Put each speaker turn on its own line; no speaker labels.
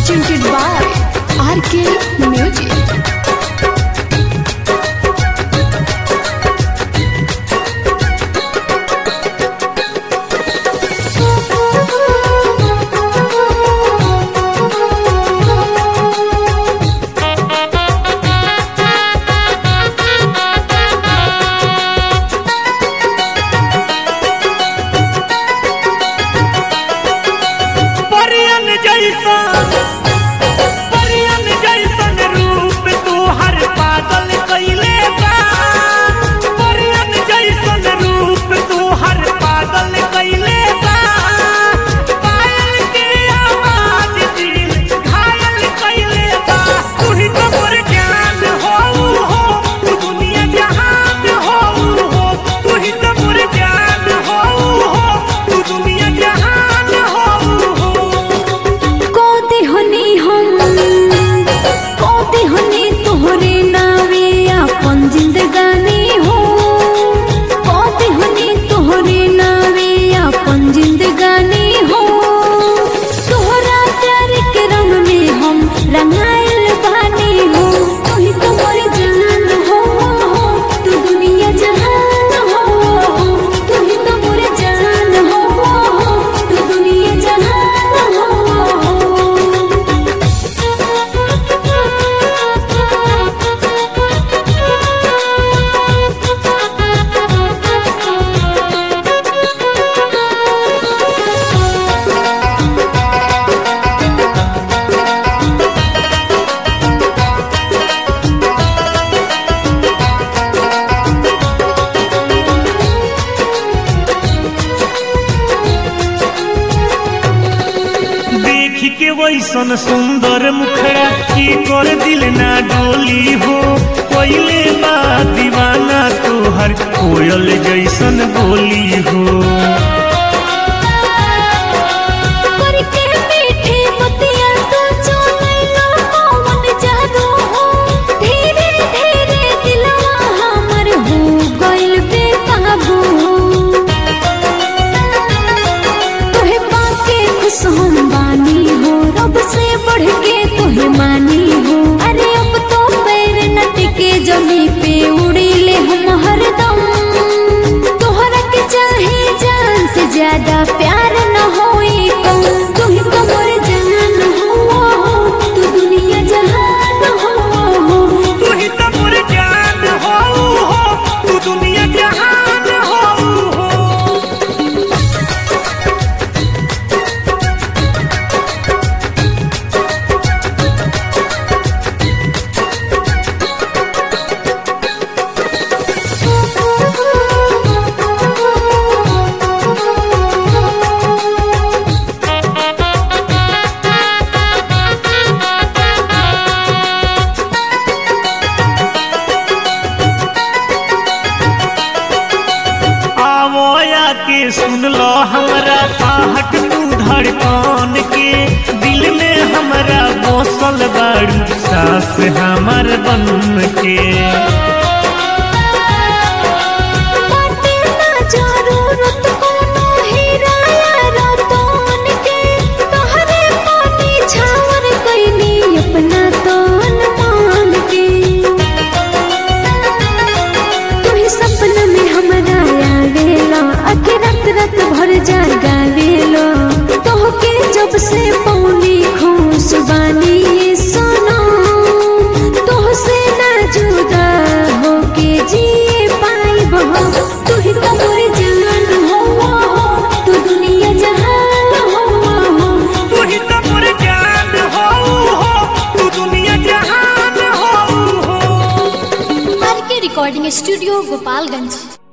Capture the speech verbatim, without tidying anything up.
presented by R K Music.
के वैसन सुंदर मुखड़ा की कर दिल ना डोली हो कोइले बा दीवाना तोहर कोयल जैसन बोली हो
जमी पे उड़ी ले हम हरदम तोहरा के चाहे जान से ज्यादा प्यार न होई कम तू ही तो मोर जान हो तू दुनिया जहान हो
तू ही तो मोर जान हो तू दुनिया जहान हो के सुन लो हमरा आहट तू धड़कन के दिल में हमरा बसल बारू सास हमर बन के
भर जा गावेलो तोहके जब से पौनी खुशबानी ये सोना तोहसे ना जुदा होके जिए पाइब हम तू ही तो मोर जान हो तू दुनिया जहान हो
तू ही तो मोर जान हो तू दुनिया जहान हो।
आर के रिकॉर्डिंग स्टूडियो गोपालगंज।